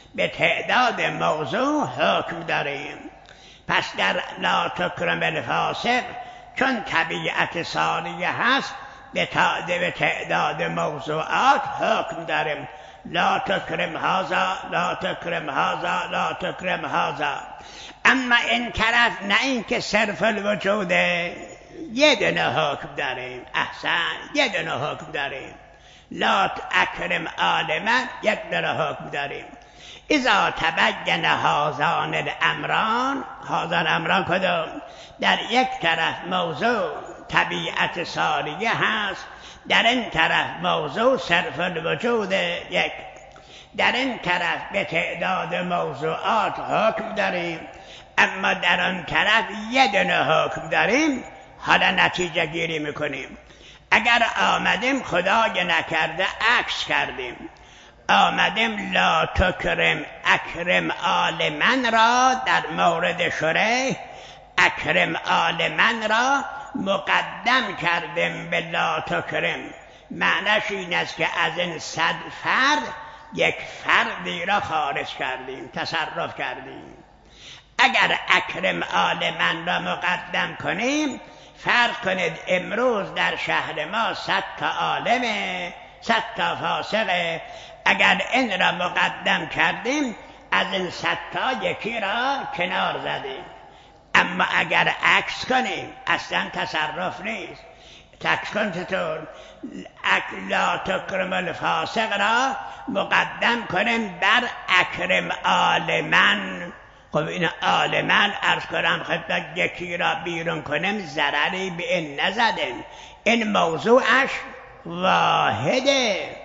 به تعداد موضوع حکم داریم. پس در لا تکرم الفاسق چون طبیعت ساریه هست به تعداد موضوعات حکم داریم. لا تکرم هذا، لا تکرم هذا، لا تکرم هذا. اما این طرف نه این که صرف الوجوده، یه دونه حکم داریم. احسن، یه دونه حکم داریم. لا اکرم عالما، یک دونه حکم داریم. اذا تبین هذان الامران، هذان امران کدوم؟ در یک طرف موضوع طبیعت ساریه هست، در این طرف موضوع صرف الوجود یک. در این طرف به تعداد موضوعات حکم داریم، اما در آن طرف یه دونه حکم داریم. حالا نتیجه گیری میکنیم. اگر آمدیم خدای نکرده عکس کردیم، آمدیم لا تکرم اکرم آل من را در مورد شریح، اکرم آل من را مقدم کردیم به لا تکرم. معنیش این است که از این 100 فرد یک فردی را خارج کردیم، تصرف کردیم. اگر اکرم آل من را مقدم کنیم، فرض کنید امروز در شهر ما 100 تا عالمه، 100 تا فاسقه. اگر این را مقدم کردیم، از این 100 تا یکی را کنار زدیم. اما اگر عکس کنیم اصلا تصرف نیست. عکس کن چطور؟ لا تکرم الفاسق را مقدم کنیم بر اکرم آل من. خب این آل من عرض کنم خدمت، یکی را بیرون کنیم ضرری به این نزدیم. این موضوعش واحده.